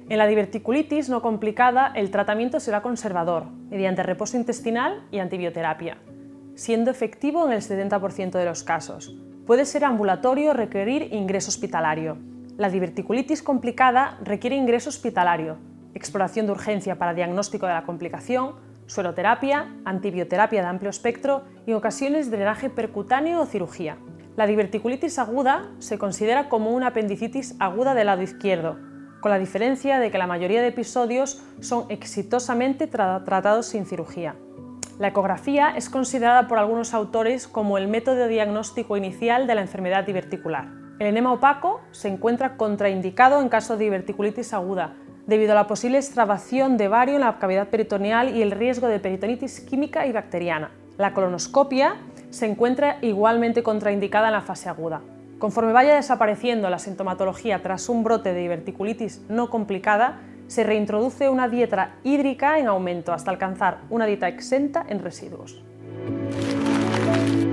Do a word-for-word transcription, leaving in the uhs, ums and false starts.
En la diverticulitis no complicada, el tratamiento será conservador, mediante reposo intestinal y antibioterapia, siendo efectivo en el setenta por ciento de los casos. Puede ser ambulatorio o requerir ingreso hospitalario. La diverticulitis complicada requiere ingreso hospitalario, exploración de urgencia para diagnóstico de la complicación, sueroterapia, antibioterapia de amplio espectro y en ocasiones drenaje percutáneo o cirugía. La diverticulitis aguda se considera como una apendicitis aguda del lado izquierdo, con la diferencia de que la mayoría de episodios son exitosamente tra- tratados sin cirugía. La ecografía es considerada por algunos autores como el método diagnóstico inicial de la enfermedad diverticular. El enema opaco se encuentra contraindicado en caso de diverticulitis aguda, debido a la posible extravasación de bario en la cavidad peritoneal y el riesgo de peritonitis química y bacteriana. La colonoscopia se encuentra igualmente contraindicada en la fase aguda. Conforme vaya desapareciendo la sintomatología tras un brote de diverticulitis no complicada, se reintroduce una dieta hídrica en aumento hasta alcanzar una dieta exenta en residuos.